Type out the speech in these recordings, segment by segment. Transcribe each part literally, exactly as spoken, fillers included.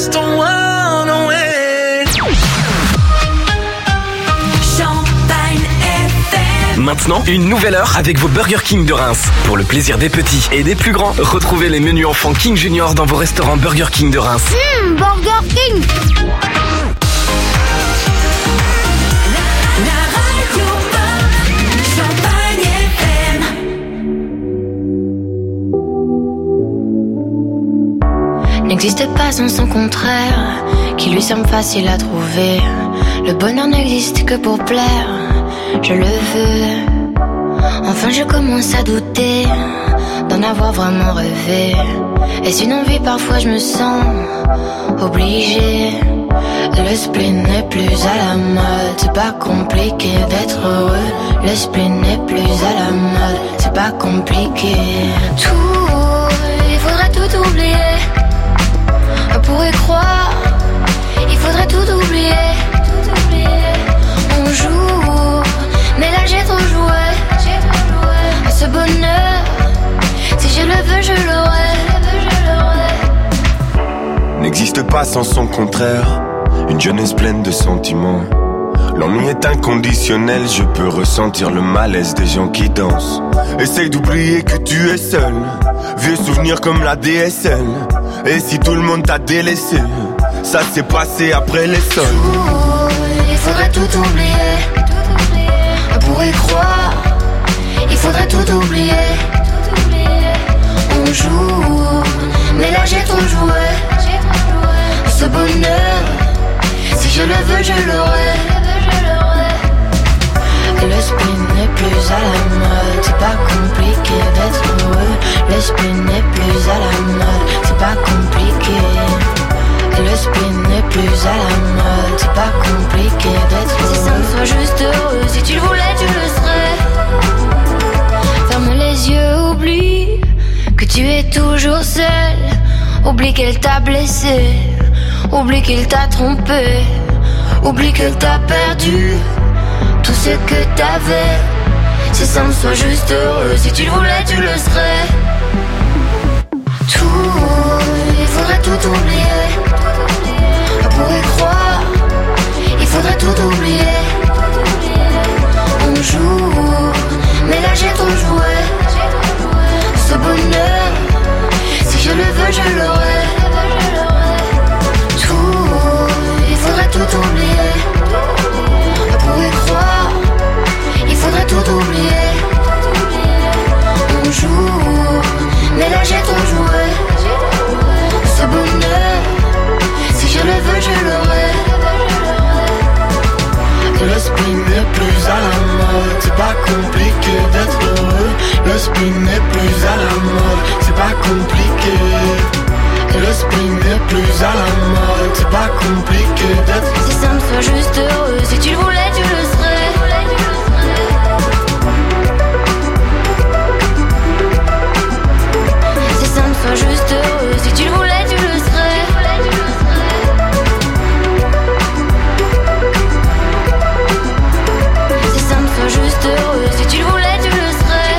just a one away. Champagne F M. Maintenant, une nouvelle heure avec vos Burger King de Reims. Pour le plaisir des petits et des plus grands, retrouvez les menus enfants King Junior dans vos restaurants Burger King de Reims. Mmh, Burger King. La radio pop, Champagne F M. N'existe pas sans son contraire, qui lui semble facile à trouver. Le bonheur n'existe que pour plaire, je le veux. Enfin je commence à douter d'en avoir vraiment rêvé. Est-ce une envie? Parfois je me sens obligée. Le spleen n'est plus à la mode, c'est pas compliqué d'être heureux. Le spleen n'est plus à la mode, c'est pas compliqué. Tout, il faudrait tout oublier. On pourrait croire, il faudrait tout oublier. On joue, mais là j'ai trop joué. À ce bonheur, si je le veux, je l'aurai. N'existe pas sans son contraire, une jeunesse pleine de sentiments. L'ennui est inconditionnel, je peux ressentir le malaise des gens qui dansent. Essaye d'oublier que tu es seul, vieux souvenir comme la D S L. Et si tout le monde t'a délaissé, ça s'est passé après les sols. Il faudrait tout oublier. On pourrait croire, il faudrait tout oublier. On joue, mais là j'ai trop joué. Ce bonheur, si je le veux, je l'aurai. Le spleen n'est plus à la mode, c'est pas compliqué d'être heureux. Le spleen n'est plus à la mode, c'est pas compliqué. Le spleen n'est plus à la mode, c'est pas compliqué d'être heureux. Si ça me soit juste heureux, si tu le voulais, tu le serais. Ferme les yeux, oublie que tu es toujours seul. Oublie qu'elle t'a blessé, oublie qu'il t'a trompé, oublie qu'elle t'a perdu tout ce que t'avais. Si ça me soit juste heureux, si tu le voulais, tu le serais. Tout, il faudrait tout oublier. On pourrait croire, il faudrait tout oublier. On joue, mais là j'ai trop joué. Ce bonheur, si je le veux, je l'aurai. Tout, il faudrait tout oublier. On pourrait croire, il faudrait tout oublier. On joue, mais là j'ai trop joué. Ce bonheur, si je le veux, je l'aurai. Le spleen n'est plus à la mode, c'est pas compliqué d'être heureux. Le spleen n'est plus à la mode, c'est pas compliqué. Le spleen n'est plus à la mode, c'est pas compliqué d'être heureux. Si ça me soit juste heureux, si tu le voulais, tu le serais. Si ça me soit juste heureux, si tu le voulais, tu le serais. Si ça me soit juste heureux, si tu le voulais, tu le serais.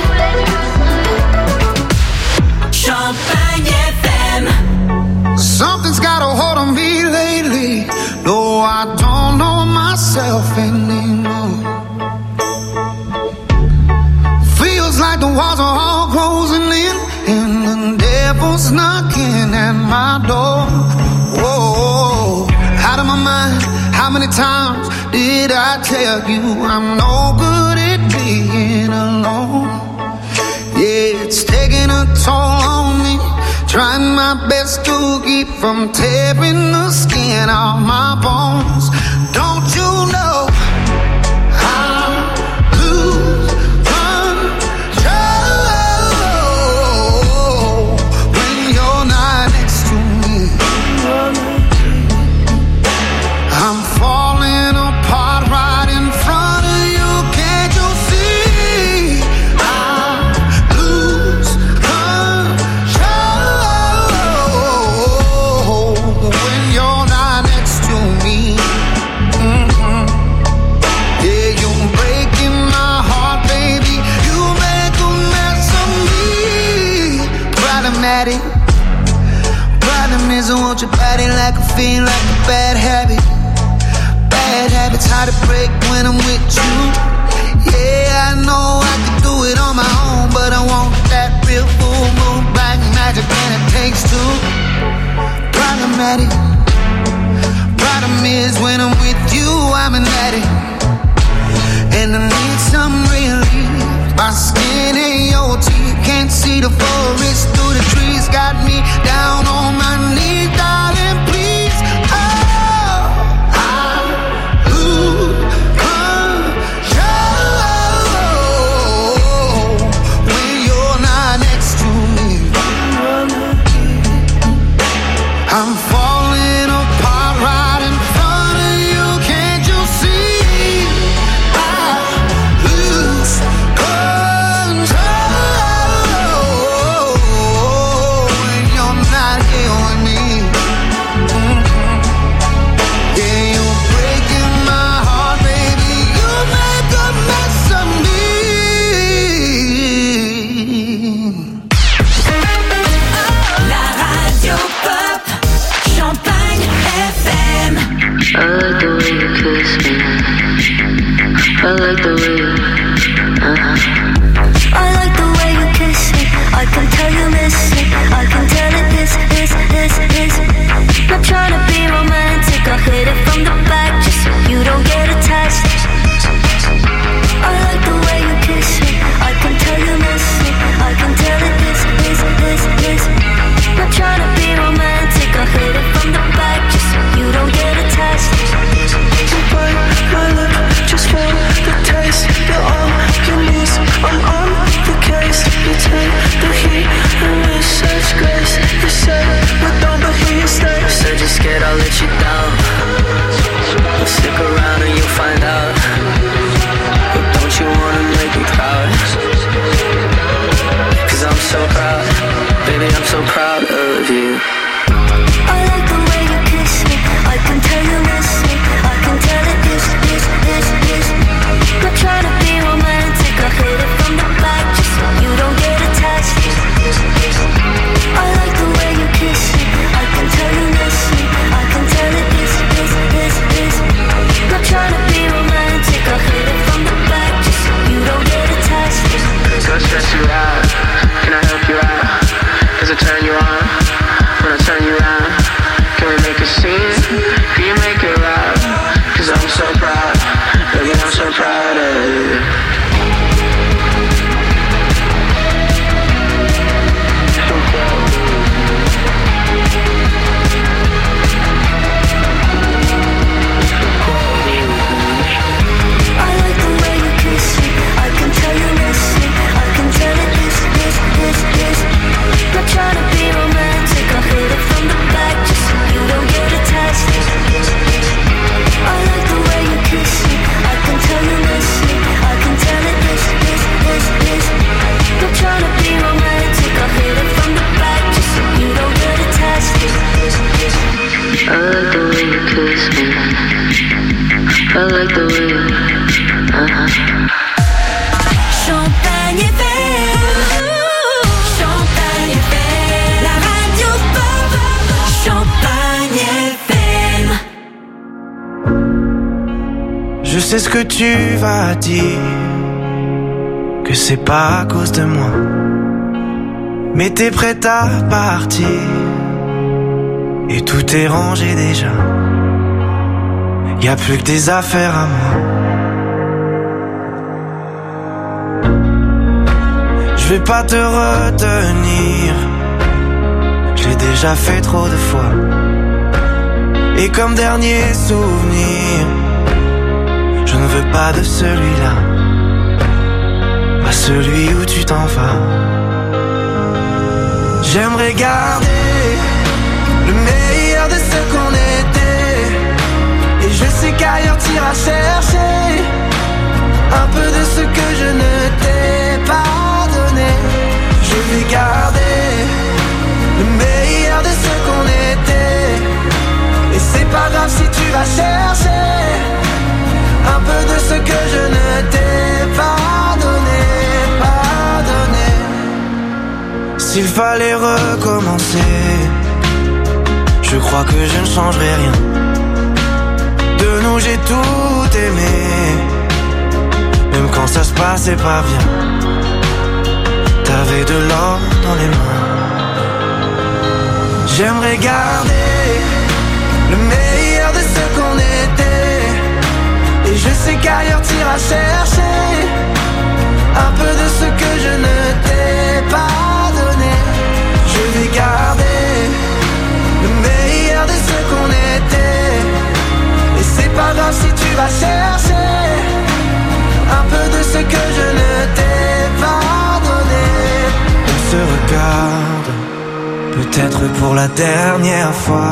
Champagne F M. Something's got a hold on me lately. No, I don't know myself anymore. Feels like the walls are all closing in, and the devil's knocking at my door. Whoa, out of my mind. How many times did I tell you I'm no good at being alone? Yeah, it's taking a toll on me. Trying my best to keep from tearing the skin off my bones. Don't you know I lose control when you're not next to me? I'm falling apart right in front of you. Can't you see? I lose control when you're not next to me. Mm-hmm. your body like a fiend, like a bad habit. Bad habits hard to break when I'm with you. Yeah, I know I can do it on my own, but I want that real full moon, black magic, and it takes two. Problematic. Problem is when I'm with you, I'm an addict, and I need some relief. My skin ain't your teeth, can't see the forest through the trees. Got me down on my knees, darling, please. Oh, I lose control when you're not next to me. I'm falling apart right in front of you, can't you see? I lose control when you're not here with me. Mm-hmm. Yeah, you're breaking my heart, baby. You make a mess of me. La radio pop, Champagne F M. I like the way you kiss me. I like the way you, uh-huh. I like the way you kiss me. I can tell you miss it. I can tell it is, is, is, is. Not trying to be romantic. I hit it from the back just so you don't get attached. I like the way you kiss me. I can tell you miss it. I can tell it is, is, is, is. Not trying to be romantic. I hit it from the back just so you don't get attached. You bite my lip, just feel the taste. You're all you need, I'm on the case. You take the heat and with such grace. You say, but don't but here you stay. You said you're scared I'll let you down. Well, stick around and you'll find out. But don't you wanna make me proud? Cause I'm so proud, baby, I'm so proud of you. I like the way you kiss me. I can tell you miss me. I can tell it is, is, is, is. Not trying to be romantic. I hit it from the back just so you don't get attached. I like the way you kiss me. I can tell you miss me. I can tell it is, is, is, is. Not trying to be romantic. I hit it from the back just so you don't get attached. Go stress you out. Can I help you out? Does it turn you on? When I turn you around, can we make a scene? Can you make it loud? Cause I'm so proud, baby, I'm so proud of you. So proud of you. I like the way you kiss me. I can tell you miss me. I can tell it is, is, is, is. Not trying to be romantic. I hit it from the back just so you don't get attached. I like the way you kiss me. I can tell you miss me. I can tell it is, is, is, is. Not trying to be romantic. I hit it from the back just so you don't get attached. I like the way you kiss me. I like the way you, uh-huh. Champagne F M. Champagne F M. La radio pop, Champagne F M. Je sais ce que tu vas dire, que c'est pas à cause de moi, mais t'es prête à partir, et tout est rangé déjà. Y'a plus que des affaires à moi. Je vais pas te retenir, je l'ai déjà fait trop de fois. Et comme dernier souvenir, je ne veux pas de celui-là, pas celui où tu t'en vas. J'aimerais garder le meilleur de ce qu'on était, et je sais qu'ailleurs t'iras chercher un peu de ce que je ne t'ai pas donné. Je vais garder le meilleur de ce qu'on était, et c'est pas grave si tu vas chercher un peu de ce que je ne t'ai pas donné, pas donné. S'il fallait recommencer, je crois que je ne changerai rien. De nous j'ai tout aimé, même quand ça se passait pas bien. T'avais de l'or dans les mains. J'aimerais garder le meilleur de ce qu'on était, et je sais qu'ailleurs t'iras chercher un peu de ce que je ne t'ai pas donné. Je vais garder le meilleur de ce qu'on était, et c'est pas grave si tu vas chercher un peu de ce que je ne t'ai pas donné. On se regarde, peut-être pour la dernière fois,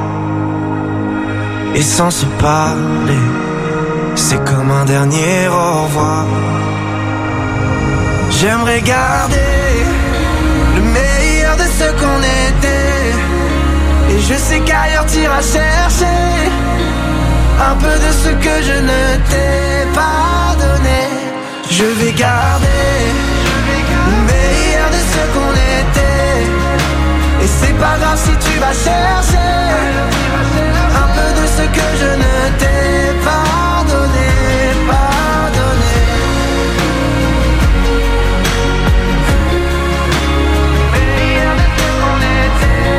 et sans se parler, c'est comme un dernier au revoir. J'aimerais garder le meilleur de ce qu'on était, et je sais qu'ailleurs t'iras chercher un peu de ce que je ne t'ai pas donné. Je vais garder le meilleur de ce qu'on était, et c'est pas grave si tu vas chercher un peu de ce que je ne t'ai pas donné, pas donné. Meilleur de ce qu'on était,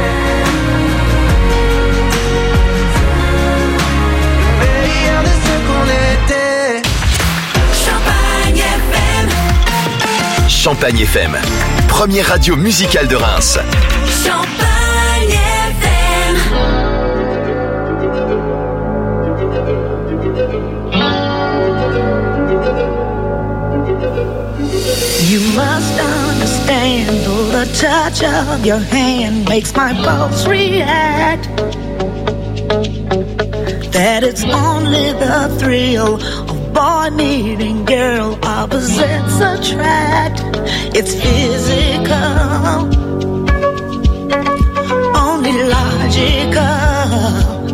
meilleur de ce qu'on était. Champagne F M. Champagne F M, première radio musicale de Reims. Champagne F M. You must understand, though the touch of your hand makes my pulse react, that it's only the thrill of boy meeting girl, opposites attract. It's physical, only logical.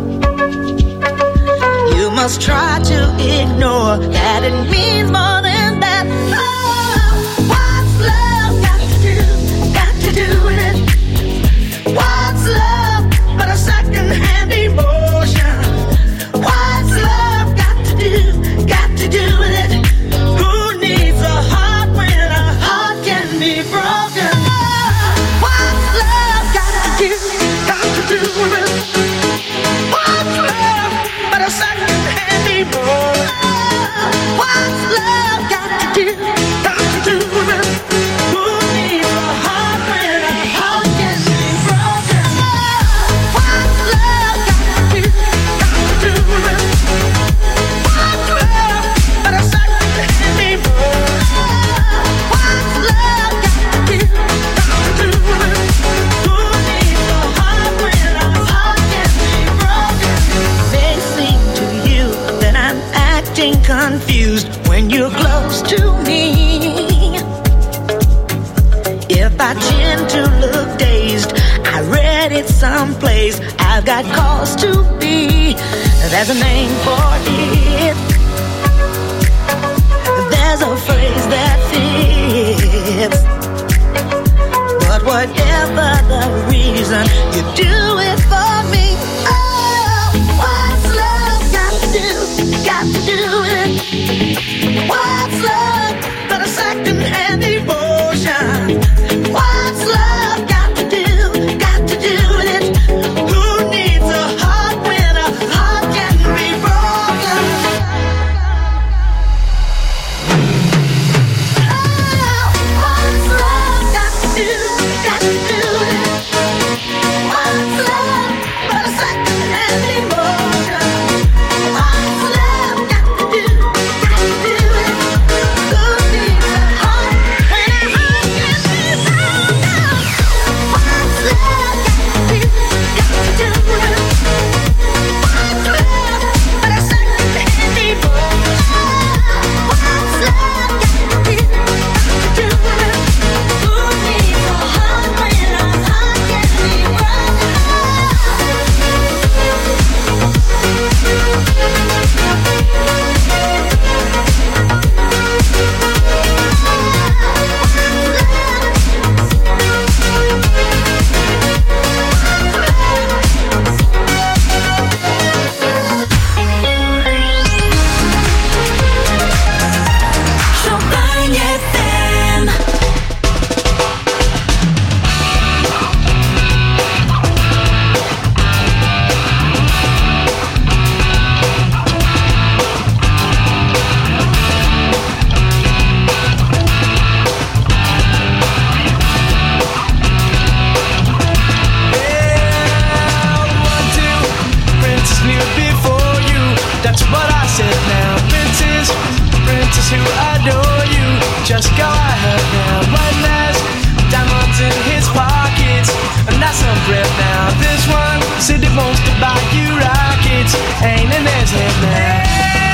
You must try to ignore that it means more than that. Oh, what's love got to do, got to do with it? What's love but a second-hand emotion? What's love got to do, got to do with it? Who needs a heart when a heart can be broken? What's love got to do, got to do with it? What's love but a second-hand emotion? What's love got to do, got to do with it? Who needs a heart when a heart can be broken? What's love got to do, got to do with it? What's love but a second-hand emotion? What's love got to do, got to do with it? Who needs a heart when a heart can be broken? May seem to you that I'm acting confused when you're close to me. If I tend to look dazed, I read it someplace, I've got cause to be. There's a name for it, there's a phrase that fits. But whatever the reason, you do it for me. Oh, what's love got to do, got to do it? What's love but a second-hand emotion? What's love got to do, got to do with it? Who needs a heart when a heart can be broken? Oh, what's love got to do, got to do with it? What's love but That's what I said now. Princess, princess who adore you, just go ahead now. One last diamonds in his pockets, and that's some breath now. This one said he wants to buy you rockets, ain't in his head now.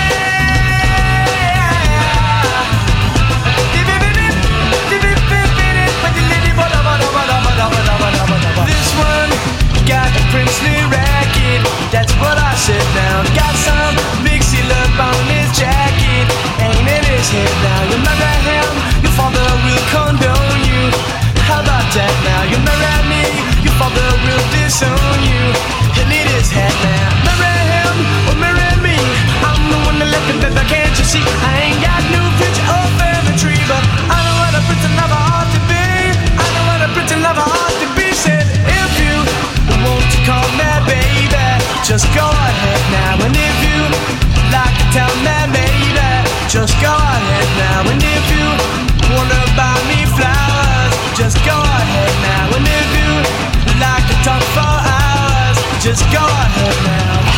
This one got a princely racket, that's what I said now. Got some big seal up on his jacket, ain't in his head now. You marry him, your father will condone you. How about that now? You marry me, your father will disown you. He'll eat his head now. Marry him or marry me, I'm the one that left him, baby, can't you see? I ain't got no picture or family tree, but I know what a pretty lover ought to be. I know what a pretty lover ought to be. Said if you want to call me baby, just go ahead now. And if you like to tell me maybe, just go ahead now. And if you wanna buy me flowers, just go ahead now. And if you like to talk for hours, just go ahead now.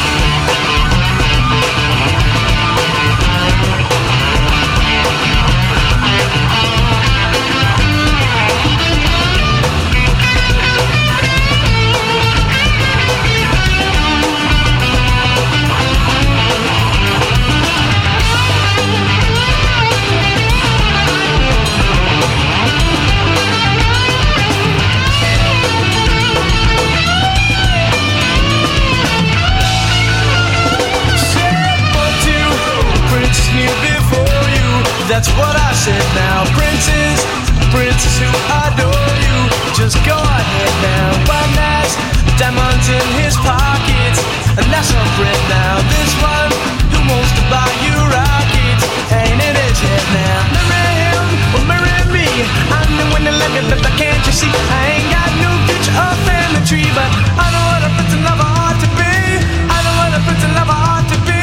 That's what I said now. Princess, princess who adore you, just go ahead now. One last diamonds in his pockets, and that's some bread now. This one who wants to buy you rockets, ain't in his head now. Marry him or marry me, I'm the one that left it, but can't you see? I ain't got no future or family tree, but I know what a pretty lover ought to be. I know what a pretty lover ought to be.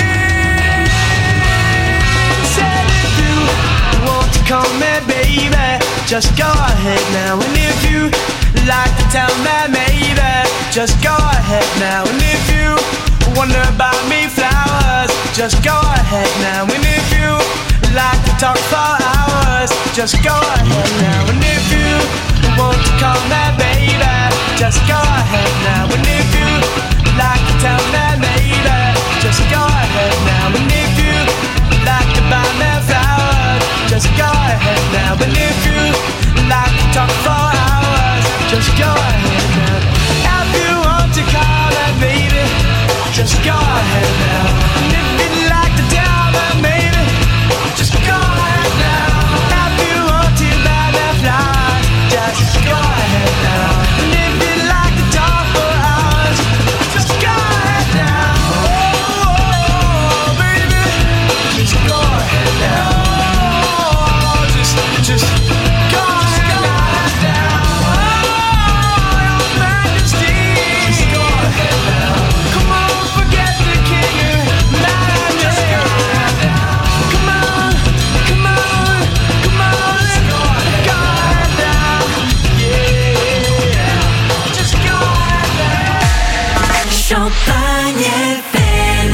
Said if you want to call me baby, just go ahead now. And if you like to tell me maybe, just go ahead now. And if you wonder about me flowers, just go ahead now. And if you like to talk for hours, just go ahead now. And if you want to call me baby, just go ahead now. And if you like to tell me maybe, just go ahead now. And if you like to buy me flowers, just go ahead now. And if you like to talk for hours, just go ahead now. If you want to call me baby, just go ahead now. And if you like to tell me maybe, just go ahead now. If you want to buy me flowers, just go ahead now. And if you like to talk for hours, just go ahead now. Oh, oh, baby, just go ahead now. Just go ahead now. Oh, your majesty. Just go ahead now. Come on, forget the king and majesty. Come on, come on, come on. Just go ahead now. Yeah, just go ahead now. Champagne F M.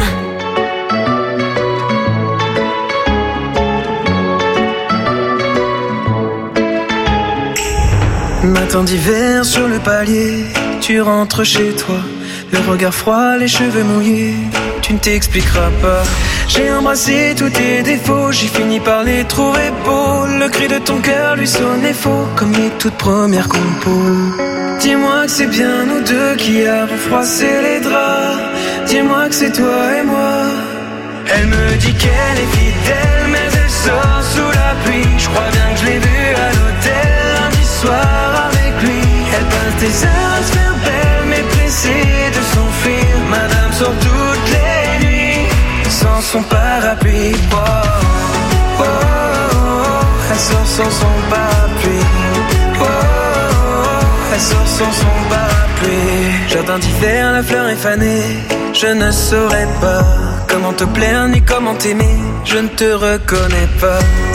Matin d'hiver sur le palier, tu rentres chez toi, le regard froid, les cheveux mouillés, tu ne t'expliqueras pas. J'ai embrassé tous tes défauts, j'ai fini par les trouver beaux. Le cri de ton cœur lui sonnait faux, comme les toutes premières compos. Dis-moi que c'est bien nous deux qui avons froissé les draps. Dis-moi que c'est toi et moi. Elle me dit qu'elle est fidèle, mais elle sort sous la pluie. Je crois bien que je l'ai vue à l'hôtel lundi soir avec lui. Elle passe des heures à se faire belle, mais pressée de s'enfuir. Madame sort toutes les nuits sans son parapluie. Oh, oh, oh, oh. Elle sort sans son parapluie. Oh, oh, oh. Elle sort sans son parapluie. Jardin d'hiver, la fleur est fanée. Je ne saurais pas comment te plaire ni comment t'aimer. Je ne te reconnais pas.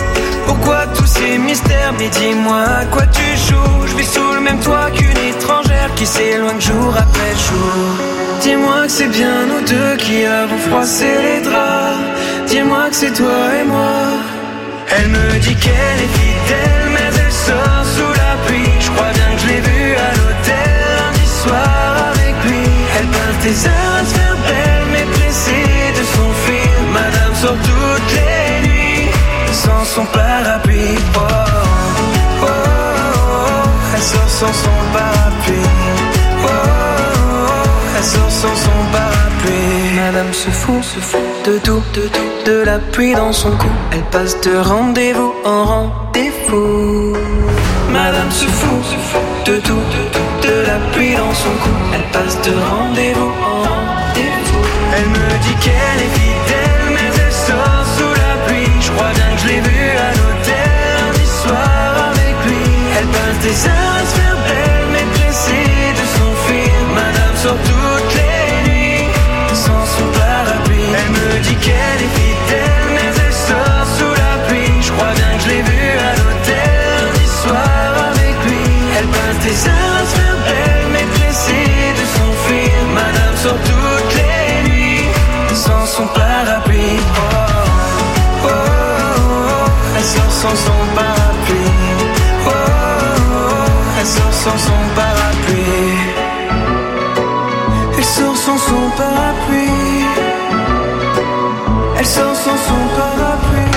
Pourquoi tous ces mystères? Mais dis-moi à quoi tu joues. Je vis sous le même toit qu'une étrangère qui s'éloigne jour après jour. Dis-moi que c'est bien nous deux qui avons froissé les draps. Dis-moi que c'est toi et moi. Elle me dit qu'elle est fidèle, mais elle sort sous la pluie. Je crois bien que je l'ai vue à l'hôtel lundi soir avec lui. Elle passe des heures à se faire belle, mais pressée de son film. Madame sort toutes les nuits sans son parapluie. Oh, oh, oh, oh. Elle sort sans son parapluie. Oh, oh, oh. Elle sort sans son parapluie. Madame se fout, se fout de tout, de tout, de la pluie dans son cou. Elle passe de rendez-vous en rendez-vous. Madame se fout, se fout de tout, de tout, de la pluie dans son cou. Elle passe de rendez-vous en rendez-vous. Elle me dit qu'elle est fidèle, mais elle sort sous la pluie. Je crois bien que je l'ai vue à l'hôtel lundi soir avec lui. Elle passe des heures à se faire belle, mais pressée de son film. Madame sort toutes les nuits sans son parapluie. Elle me dit qu'elle est fidèle, mais elle sort sous la pluie. Je crois bien que je l'ai vue à l'hôtel lundi soir avec lui. Elle passe des heures à se faire belle, mais pressée de son film. Madame sort toutes les nuits sans son parapluie. Oh, oh, oh, oh. Elle sort sans son parapluie. Oh, oh, oh. Elle sort sans son parapluie. Elle sort sans son parapluie. Elle sort sans son parapluie.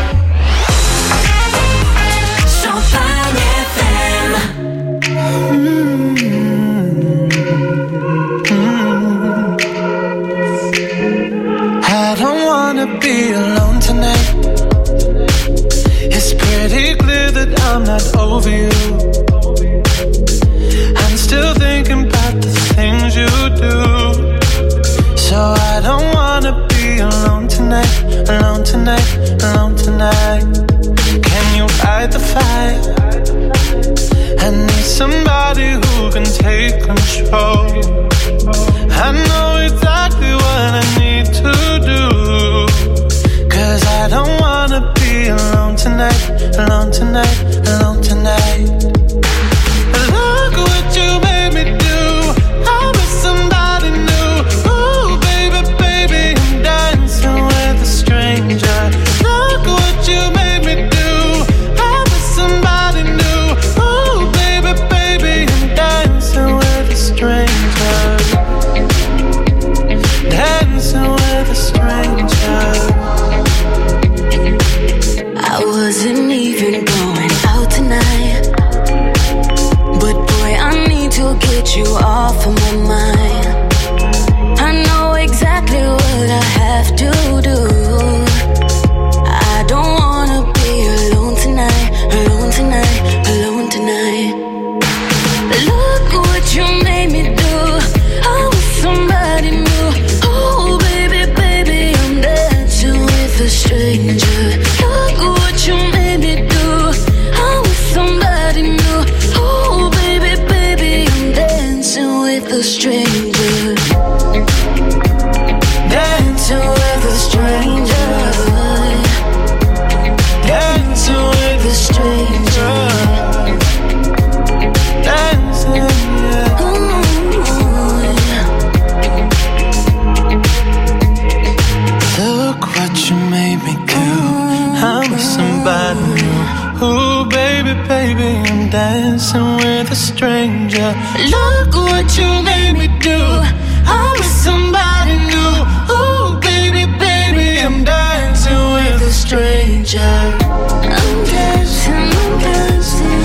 Champagne F M. I don't wanna be alone tonight. It's pretty clear that I'm not over you. I'm still thinking about the things you do. So I don't wanna be alone tonight, alone tonight, alone tonight. Can you fight the fire? I need somebody who can take control. I know exactly what I need to do. Cause I don't wanna be alone tonight, alone tonight, alone tonight. Look what you made me do. I'm with somebody new. Ooh, baby, baby, I'm dancing with a stranger. Look what you made me do. I'm with somebody new. Ooh, baby, baby, I'm dancing with a stranger. Dancing with a stranger. I wasn't even going out tonight, but boy, I need to get you off of my mind. I know exactly what I have to do. I don't wanna be alone tonight, alone tonight, alone tonight. Look what you made me do. I was somebody new. Oh baby, baby, I'm dancing with a stranger. Look what you made me do. I was somebody new. Oh baby, baby, I'm dancing with a stranger. Dancing with a stranger. Dancing with a stranger. Dancing, yeah. Ooh, yeah. Look what you made me do. I'm with somebody new. Ooh, baby, baby, I'm dancing with a stranger. Look what you made me do. I was somebody new. Ooh, baby, baby, I'm dancing with a stranger. I'm dancing, I'm dancing.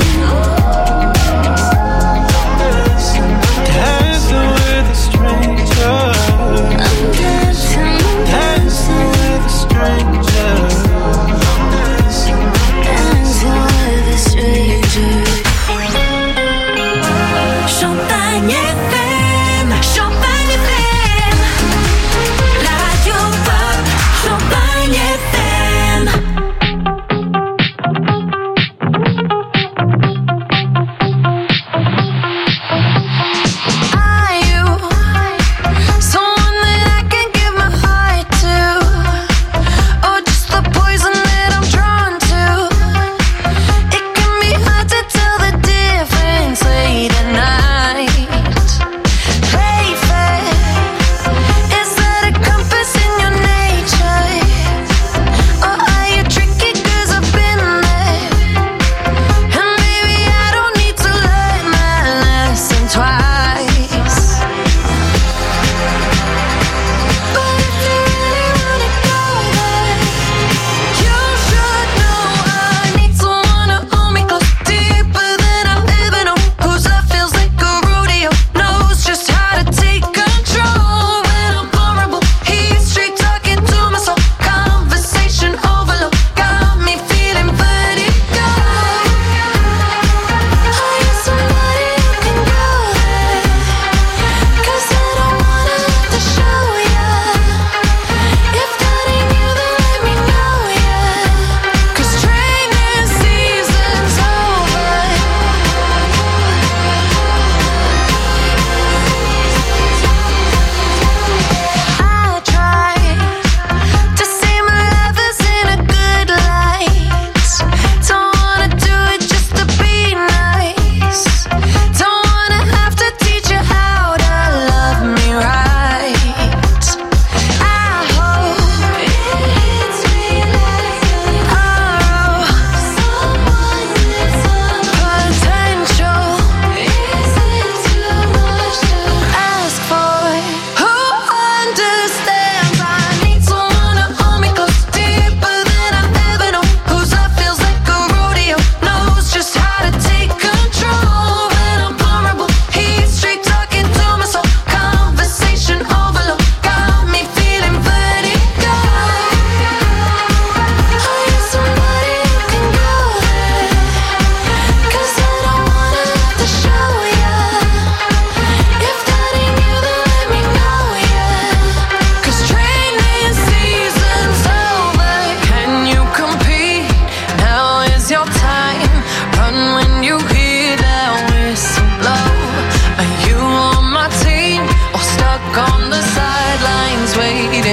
Dancing with a stranger. I'm dancing, I'm Dancing with a stranger. dancing with a stranger. Champagne F M.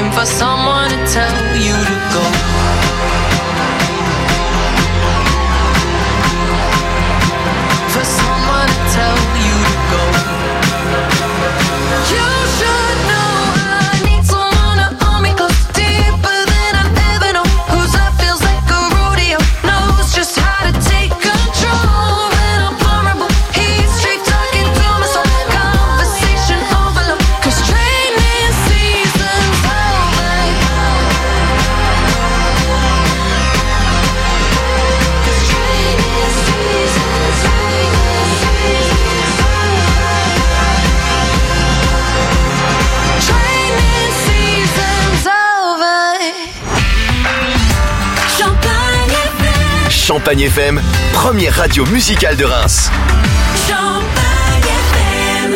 looking for someone to tell you to go. For someone to tell you to go. You should know I need someone to hold me close, deeper than I've ever known. Whose love feels like a rodeo, knows just how to take control. When I'm vulnerable, he's straight talking to my soul. Conversation overload, 'cause training season's over. 'Cause training season's Training season's over. Champagne F M. Champagne F M, première radio musicale de Reims. Champagne F M.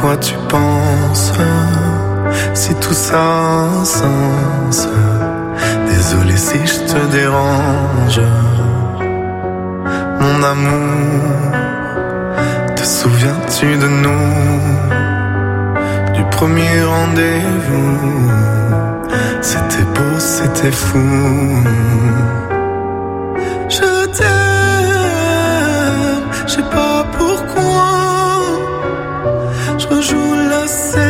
quoi tu penses, si tout ça a un sens. Désolé si je te dérange, mon amour. Te souviens-tu de nous, du premier rendez-vous? C'était beau, c'était fou. Je t'aime, je sais pas pourquoi. Je rejoue la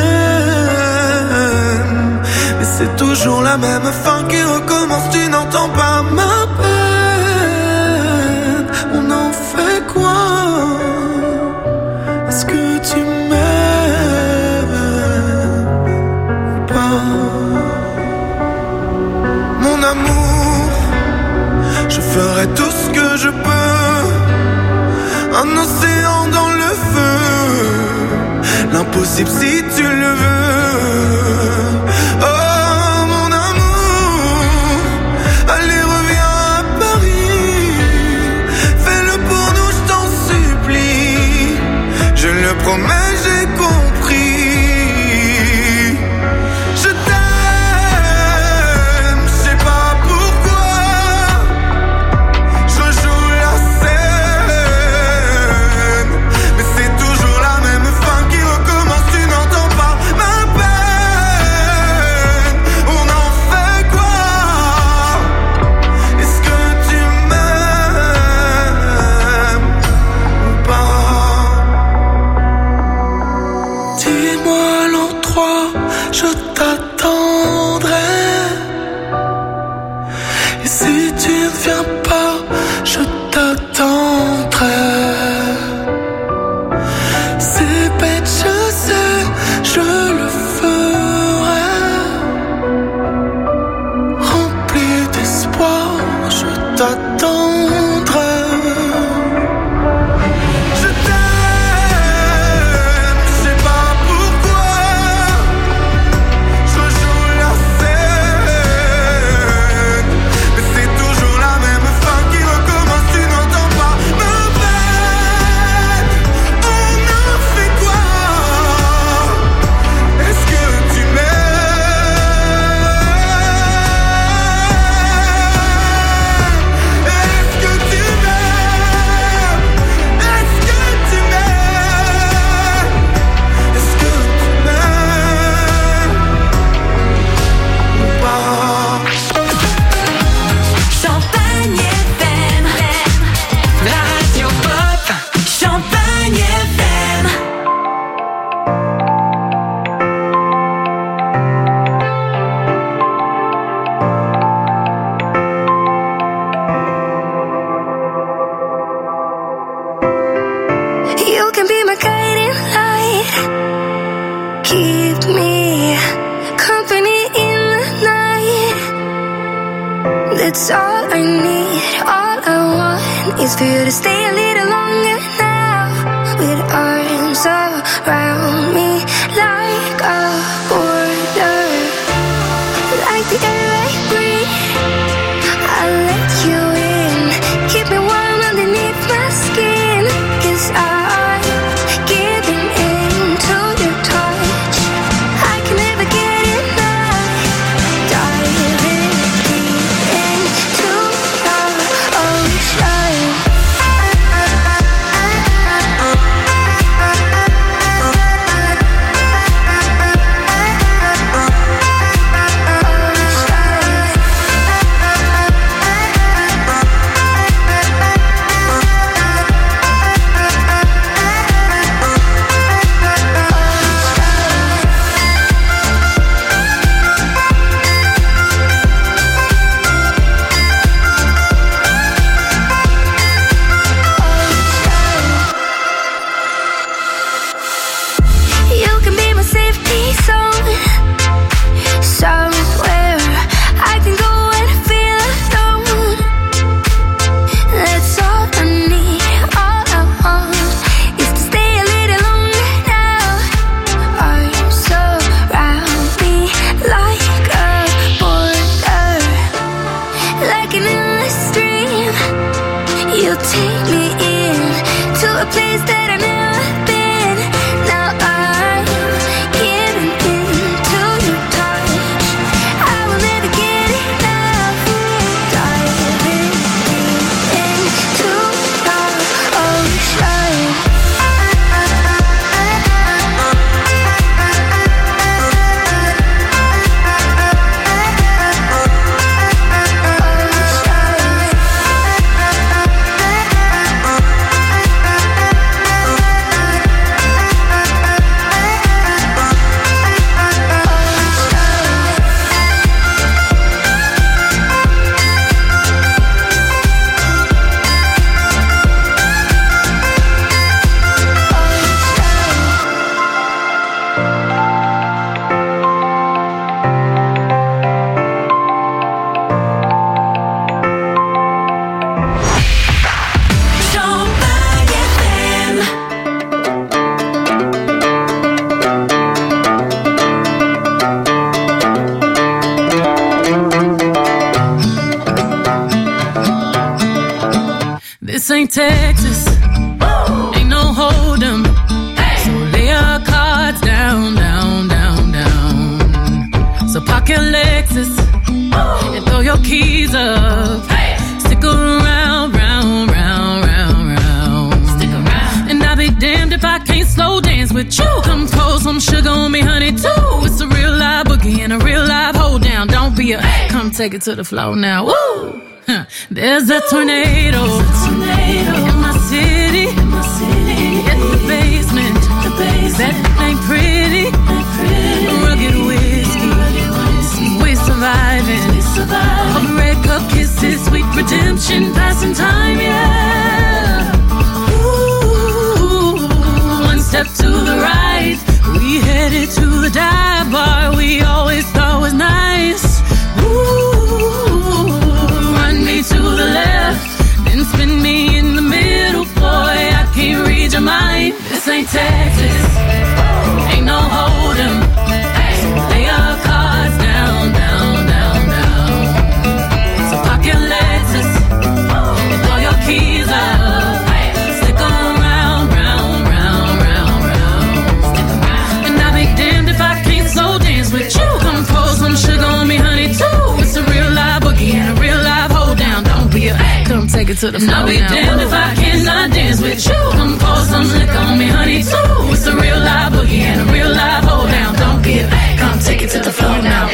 scène, mais c'est toujours la même fin qui recommence. Tu n'entends pas ma peine. On en fait quoi? Est-ce que tu m'aimes ou pas? Mon amour, je ferai tout ce que je peux. Un océan dans le feu, l'impossible si tu le veux. Oh mon amour, allez reviens à Paris. Fais-le pour nous, je t'en supplie. Je le promets, j'ai compris. Je t'aime, je sais pas pourquoi. Je joue la scène, mais c'est toujours la même fin qui recommence. Tu n'entends pas ma peine. On en fait quoi? Est-ce que tu m'aimes ou pas? Dis-moi l'endroit, je t'attendrai. Et si tu ne viens pas, je t'attendrai. C'est bête, je sais, je le ferai. Rempli d'espoir, je t'attendrai. Je t'aime, je sais pas pourquoi. Je joue la scène, mais c'est toujours la même fin qui recommence. Tu n'entends pas ma peine. On en fait quoi? Est-ce que tu m'aimes? Est-ce que tu m'aimes? Est-ce que tu m'aimes? Est-ce que tu m'aimes ou pas? Champagne F M, la radio pop. Champagne F M. You can be my guiding light. Keep me company in the night. That's all I need. All I want is for you to stay a little longer now. With arms around me like a border. Like the air I breathe, I'll let you in. Keep me warm underneath my skin. Cause I'm giving in to your touch. I can never get enough. Diving deep into your ocean. You can be my safety zone. Somewhere I can go and feel alone. That's all I need. All I want is to stay a little longer now. Arms around me like a border. Like an endless stream. You take me in to a place that I've never been. Now I'm Texas. Ain't no hold 'em. So lay your cards down, down, down, down. So park your Lexus and throw your keys up. Stick around, round, round, round, round. Stick around. And I'll be damned if I can't slow dance with you. Come pour some sugar on me, honey, too. It's a real live boogie and a real live hold down. Don't be a, come take it to the floor now. Woo! Huh. There's a tornado, a tornado in my city, in my city. In the basement, the basement. That ain't pretty, ain't pretty. Rugged whiskey, rugged whiskey. We surviving, we surviving. A red cup kisses, sweet redemption, passing time, yeah. Ooh, one step to the right, we headed to the dive bar we always thought was nice. Ooh, run me to the left, then spin me in the middle, boy, I can't read your mind. This ain't Texas, ain't no hold 'em. So lay your cards down, down, down, down. So park your Lexus and throw your keys up. Stick around, round, round, round, round. And I'll be damned if I can't slow dance with you. Come pour some sugar on me, honey, too. It's a real live boogie and a real live hold down. Don't be a, come take it to the floor. I'll be now. Damned if I cannot dance with you. Come pour some liquor on me, honey, too. It's a real live boogie and a real live hold down. Don't be a, come take it to the floor now.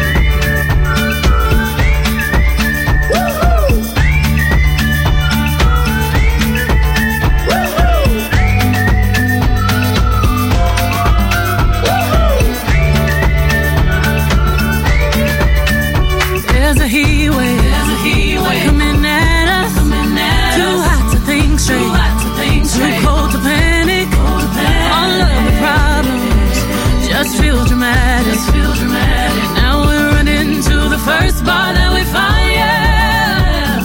There's a heat wave, there's a heat wave coming at us, coming at too us. Hot to think straight, too hot to think straight, too cold to panic, cold to panic. All of the problems just feel dramatic, just feel dramatic. Now we're running to the first bar that we find, yeah.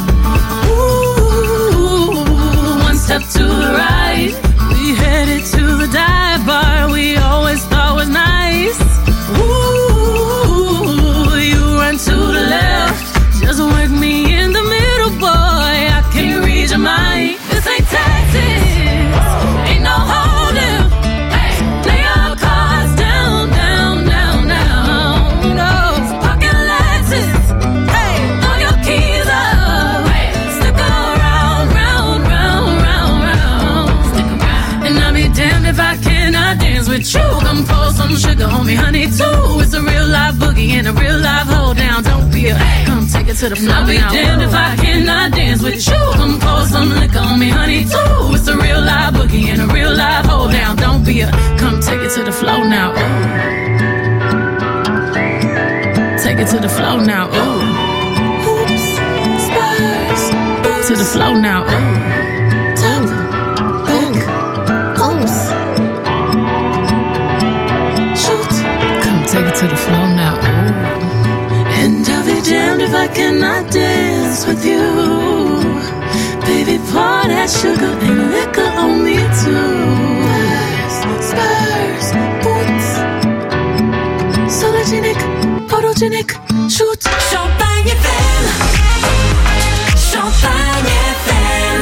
Ooh, one step to the right, we headed to the dive bar we always thought was nice. Ooh, you run to the left, just work me in the middle, boy, I can't read your mind. This ain't Texas, ain't no holding. Lay your cards down, down, down, down. No, pocket Lexus, hey, throw your keys up. Stick around, round, round, round, round. Stick around. And I'll be damned if I cannot dance with you. Come pour some sugar on me, honey, too. It's a real live boogie and a real live hold down. Don't be a, come take it to the floor. I'll be damned if I cannot dance with you. Come pour some liquor on me, honey, too. It's a real live boogie and a real live hold down. Don't be a, come take it to the floor now. Ooh. Take it to the floor now. Ooh. Hoops, spurs, to the floor now. Ooh. Top, back, homes. Shoot, come take it to the floor now. Ooh. And I'll be damned if I cannot dance with you. Baby, pour that sugar and liquor on me too. Spurs, boots, sologenic, photogenic, shoot. Champagne F M, Champagne F M.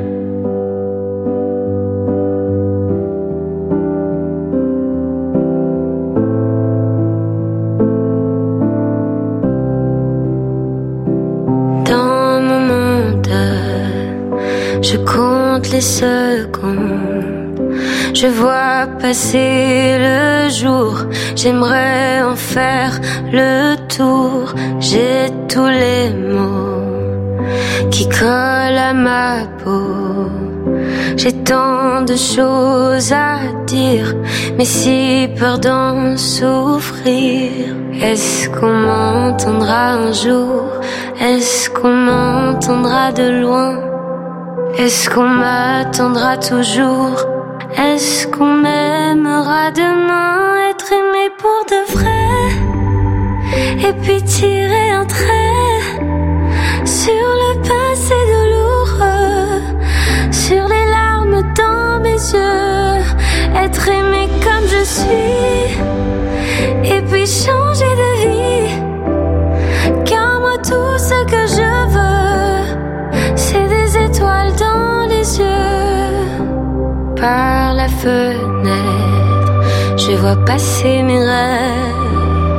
Dans mon monde, je compte les secondes. Je vois passer le jour. J'aimerais en faire le tour. J'ai tous les mots qui collent à ma peau. J'ai tant de choses à dire, mais si peur d'en souffrir. Est-ce qu'on m'entendra un jour? Est-ce qu'on m'entendra de loin? Est-ce qu'on m'attendra toujours? Est-ce qu'on m'aimera demain? Être aimé pour de vrai, et puis tirer un trait sur le passé douloureux, sur les larmes dans mes yeux. Être aimé comme je suis, et puis changer de vie. Car moi tout ce que je veux, c'est des étoiles dans les par la fenêtre, je vois passer mes rêves.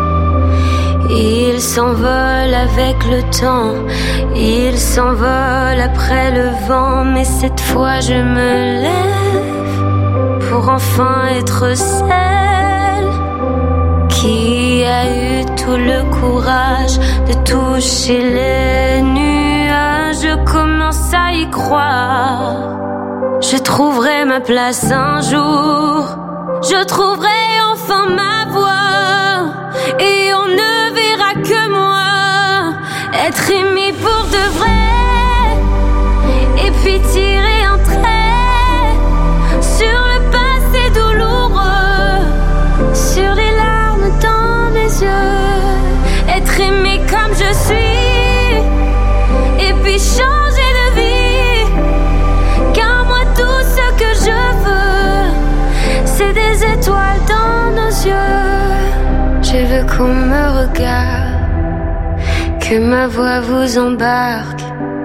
Ils s'envolent avec le temps, ils s'envolent après le vent. Mais cette fois je me lève pour enfin être celle qui a eu tout le courage de toucher les nuages. Je commence à y croire, je trouverai ma place un jour, je trouverai enfin ma voie, et on ne verra que moi être aimé pour de vrai, et puis tirer un trait sur le passé douloureux, sur les larmes dans mes yeux, être aimé comme je suis, et puis changer de vie, car moi tout ce que je veux, c'est des étoiles dans nos yeux. Je veux qu'on me regarde, que ma voix vous embarque.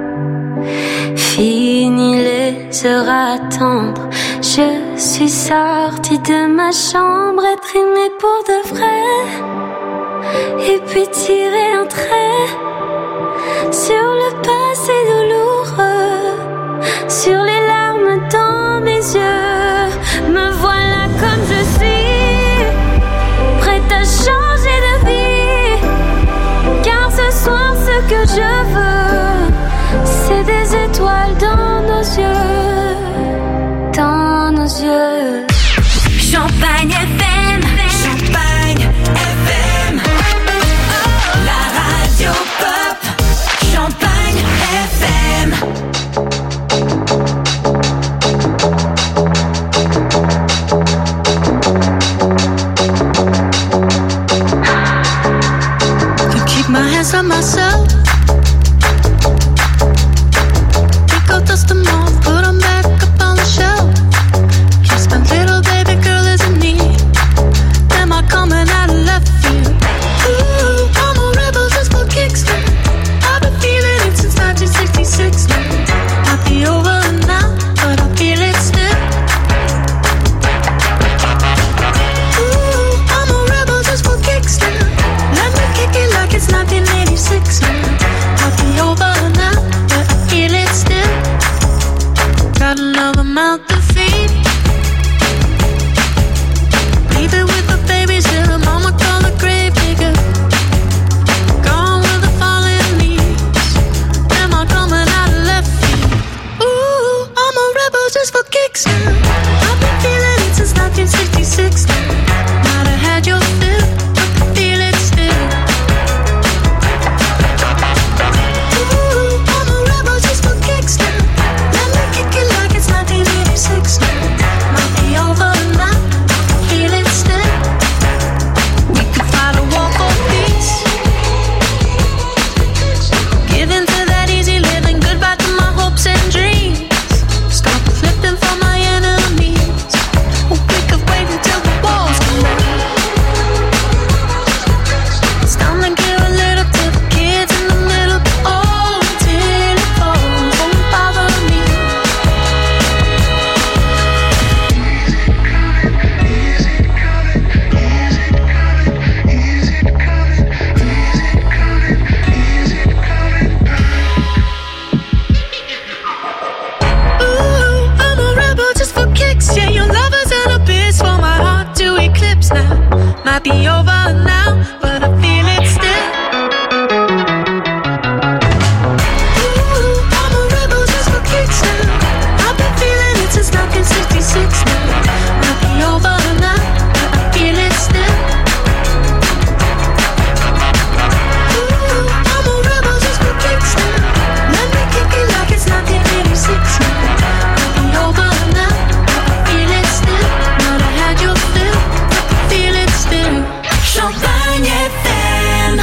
Fini les heures à attendre, je suis sortie de ma chambre, être aimée pour de vrai, et puis tirer un trait sur le passé douloureux, sur les larmes dans mes yeux. Me voilà comme je suis, prête à changer de vie, car ce soir ce que je veux, c'est des étoiles dans nos yeux, dans nos yeux. Champagne F M, Champagne F M, la radio pop, Champagne F M. Can keep my hands on myself. Pick up, dust them off, put them back up on the shelf. Kiss my little baby girl is in need. Am I coming out of left field? Ooh, I'm a rebel just for kicks now. I've been feeling it since nineteen sixty-six now. Might be over now, but I feel it still. Ooh, I'm a rebel just for kicks now. Let me kick it like it's nineteen eighty-six now. Might be over now, but I feel it still. Got another mouth to feed. Leave it with the babysitter, mama call the grave digger. Gone with the fallen leaves. Am I coming out of left field? Ooh, I'm a rebel just for kicks now. I've been feeling it since nineteen sixty-six now. Might have had your fill, but I feel it still. Ooh, I'm a rebel just for kicks now. Let me kick it like it's nineteen eighty-six now. Might be over now, I feel it still. We could fight a war for peace. Give in to that easy living, goodbye to my hopes and dreams. Stop flipping for my enemies. We could wait until the walls come down. It's time to give a little to the kids in the middle. Oh, till it falls, won't bother me. Ooh, I'm a rebel just for kicks. Yeah, your lover's an abyss for my heart to eclipse now. Might be over now, but I feel it still. Ooh, I'm a rebel just for kicks now. I've been feeling it since nineteen sixty-six now. Might be over now, but I feel it still. Ooh, I'm a rebel just for kicks now. Let me kick it like it's nineteen eighty-six now. Might be over now, but I feel it still. Might have had your fill, but I feel it still. Champagne F M.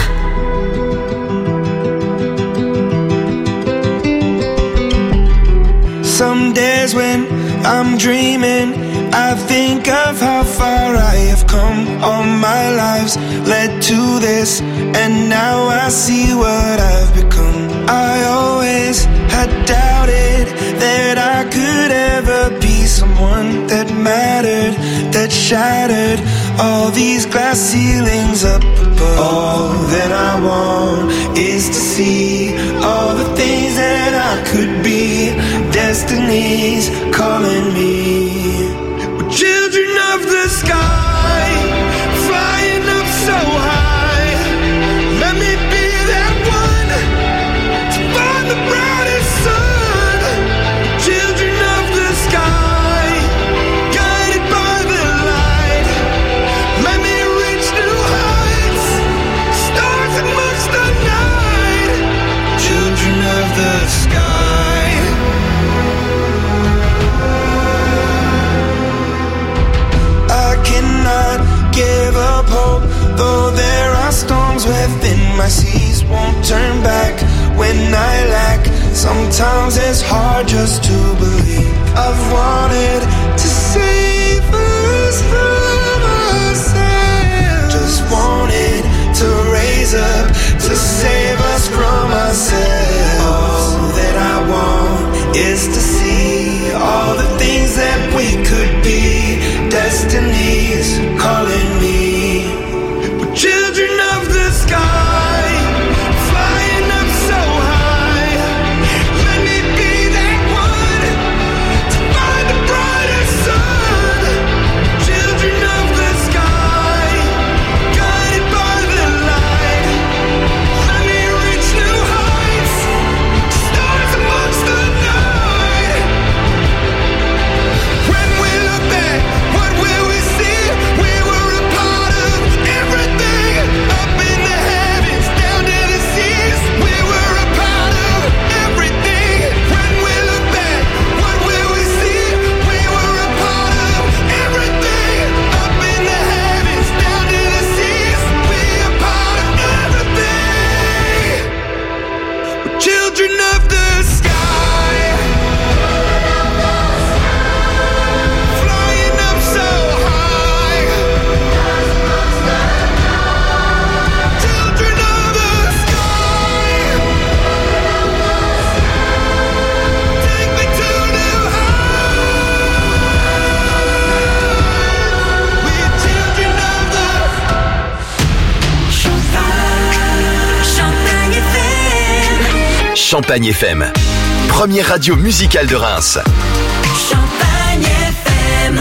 Some days when I'm dreaming, I think of how far I have come. All my lives led to this, and now I see what I've become. I always had doubted that I could ever be someone that mattered, that shattered all these glass ceilings up above. All that I want is to see all the things that I could be. Destiny's calling me. We're children of the sky, flying up so high. Let me be that one to find the brightest sun. Children of the sky, guided by the light. Let me reach new heights, stars amongst the night. Children of the sky. I cannot give up hope, though there are storms within my seas. Won't turn back when I lack. Sometimes it's hard just to believe. I've wanted to save us from ourselves. Just wanted to raise up to save us from ourselves. All that I want is to see all the things that we could be. Destiny's calling me. We're children of the sky, flying up so high. Let me be that one to find the brightest sun. Children of the sky, guided by the light. Let me reach new heights, stars amongst the night. When we look back, what will we see? We were a part of everything, up in the heavens, down to the seas. We were a part of everything. When we look back, what will we see? We were a part of everything, up in the heavens, down to the seas. We are part of everything. We're children of the sky, flying up so high. Children of the sky, take me to new heights. We're children of the Champagne F M. Champagne F M, première radio musicale de Reims. Champagne F M.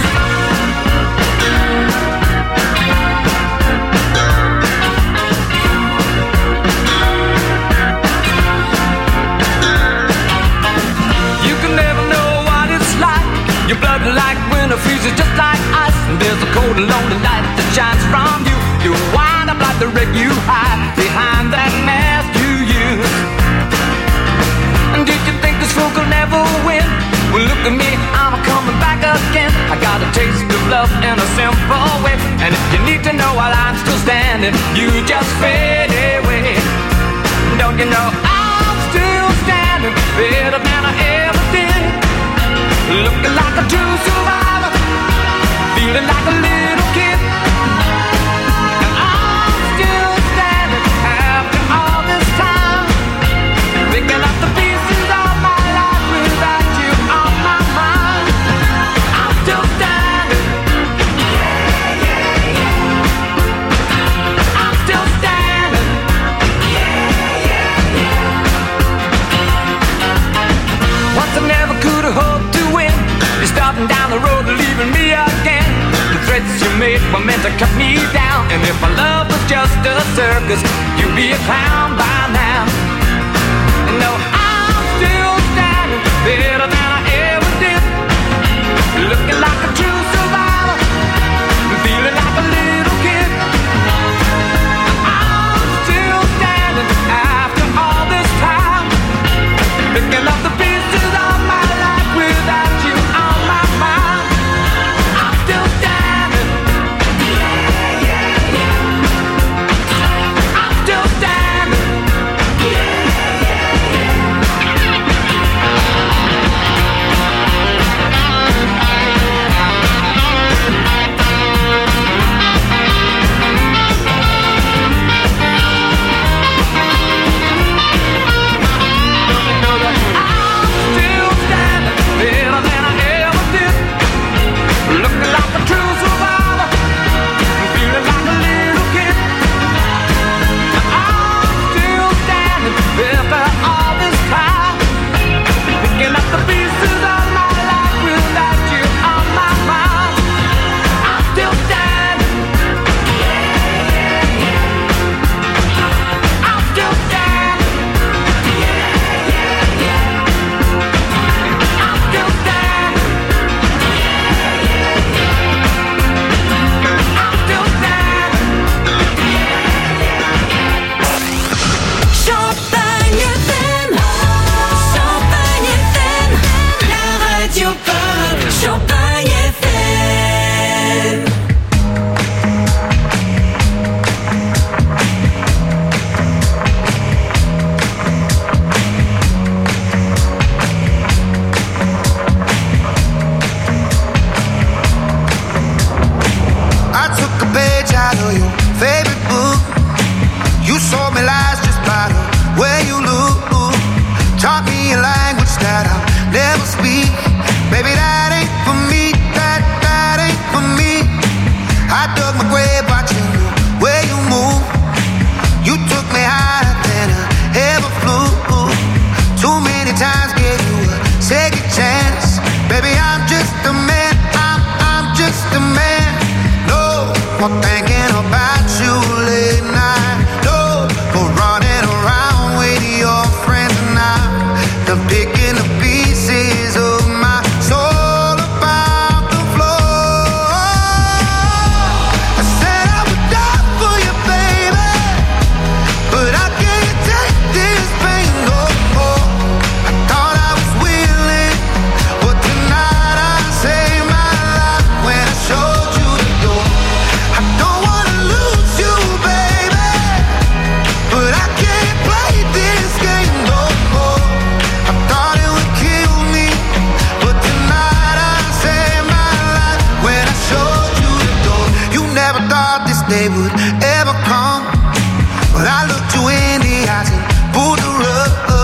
You can never know what it's like. Your blood like winter freezes just like ice. And there's a cold and lonely light that shines from you. You wind up like the wreck you hide behind that mask you use. And did you think this fool could never win? Well, look at me, I'm coming back again. I got a taste of love in a simple way. And if you need to know while I'm still standing, you just fade away. Don't you know I'm still standing better than I ever did? Looking like a true survivor, feeling like a little kid. And I'm still standing after all this time, picking up the pieces of my life without you on my mind. I'm still standing. Yeah, yeah, yeah. I'm still standing. Yeah, yeah, yeah. Once I never could have hoped to win. You're starting down the road, leaving me again. The threats you made were meant to cut me down. And if my love was just a circus, you'd be a clown by now. No, I'm still standing better than I ever did. Looking like a true survivor, feeling like a little kid. I'm still standing after all this time, picking up the pieces of my life without you on my mind. I'm still standing. Yeah, yeah, yeah. I'm still standing. about you late night. No, for running around with your friends and I, the picking the pieces of my soul about the floor. I said I would die for you, baby, but I can't take this pain no more. I thought I was willing, but tonight I saved my life when I showed you the door. I don't wanna lose you, baby, but I can't play this game no more. I thought it would kill me, but tonight I saved my life when I showed you the door. You never thought this day would ever come, but I looked you in the eyes and pulled the rug.